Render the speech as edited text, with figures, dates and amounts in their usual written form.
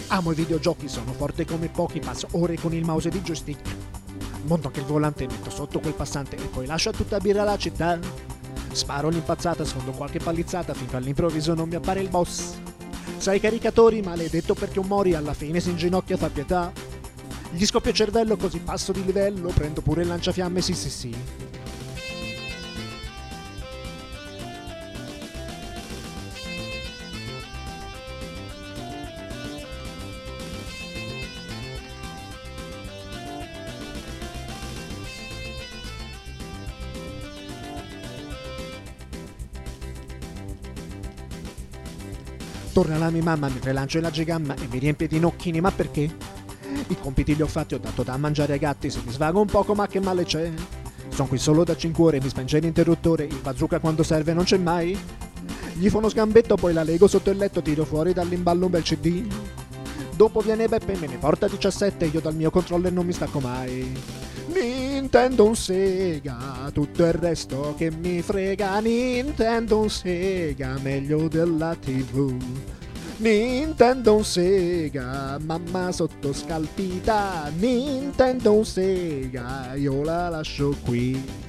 Amo i videogiochi, sono forte come pochi, passo ore con il mouse ed il joystick. Monto anche il volante, metto sotto quel passante e poi lascio a tutta birra la città. Sparo l'impazzata, sfondo qualche palizzata finché all'improvviso non mi appare il boss. Sai caricatori, maledetto perché un mori alla fine si inginocchia fa pietà. Gli scoppia il cervello così passo di livello, prendo pure il lanciafiamme, sì sì sì. Torna la mia mamma mentre lancio la gigamma e mi riempie di nocchini, ma perché? I compiti li ho fatti, ho dato da mangiare ai gatti, se mi svago un poco ma che male c'è? Sono qui solo da 5 ore, mi spenge l'interruttore, il bazooka quando serve non c'è mai. Gli fa uno sgambetto, poi la lego sotto il letto, tiro fuori dall'imballo un bel CD. Dopo viene Beppe e me ne porta 17, io dal mio controller non mi stacco mai. Nintendo un Sega, tutto il resto che mi frega. Nintendo un Sega, meglio della TV. Nintendo un Sega, mamma sotto scalpita. Nintendo un Sega, io la lascio qui.